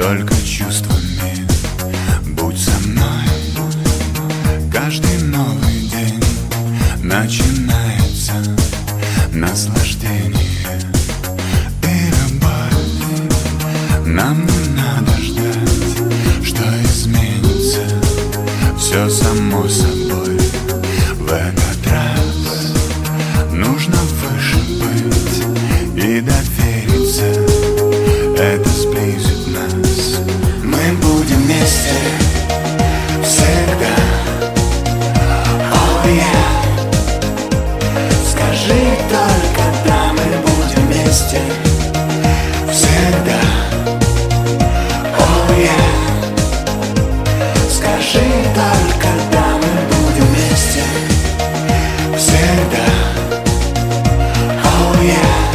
только чувствами. Будь со мной. Каждый новый день начинается наслаждение и любовь. Нам не надо ждать, что изменится все само собой. В этот раз нужно выше быть и довериться. Это сблизит нас. Мы будем вместе всегда. Oh yeah. Скажи только, да, мы будем вместе всегда. Oh yeah. Скажи только, да, мы будем вместе всегда. Oh yeah.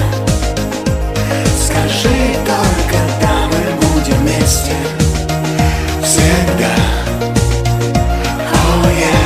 Скажи только, да, мы будем вместе всегда. Oh yeah.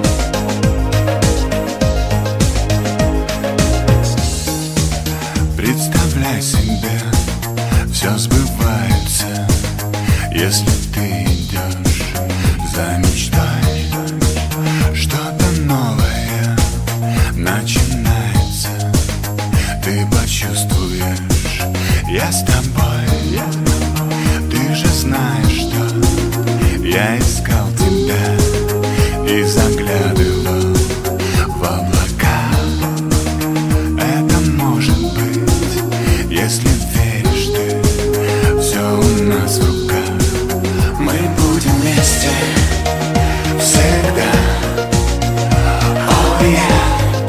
Представляй себе, все сбывается, если ты идешь за мечтой. Что-то новое начинается, ты почувствуешь, я с тобой. Ты же знаешь, что я искал тебя и заглядывал в облака. Это может быть, если веришь ты, все у нас в руках. Мы будем вместе всегда. Oh yeah.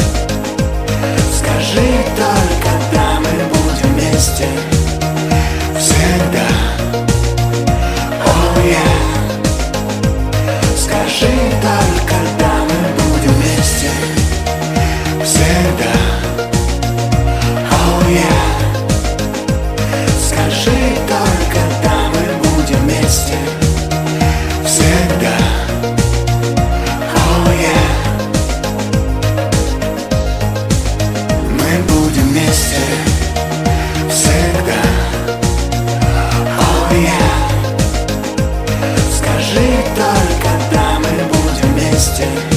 Скажи только, да, мы будем вместе всегда. Oh yeah. Скажи только, да, мы будем вместе всегда. Oh yeah. Скажи только, да, мы будем вместе всегда. Oh yeah. Мы будем вместе всегда. Oh yeah. Скажи только, да, мы будем вместе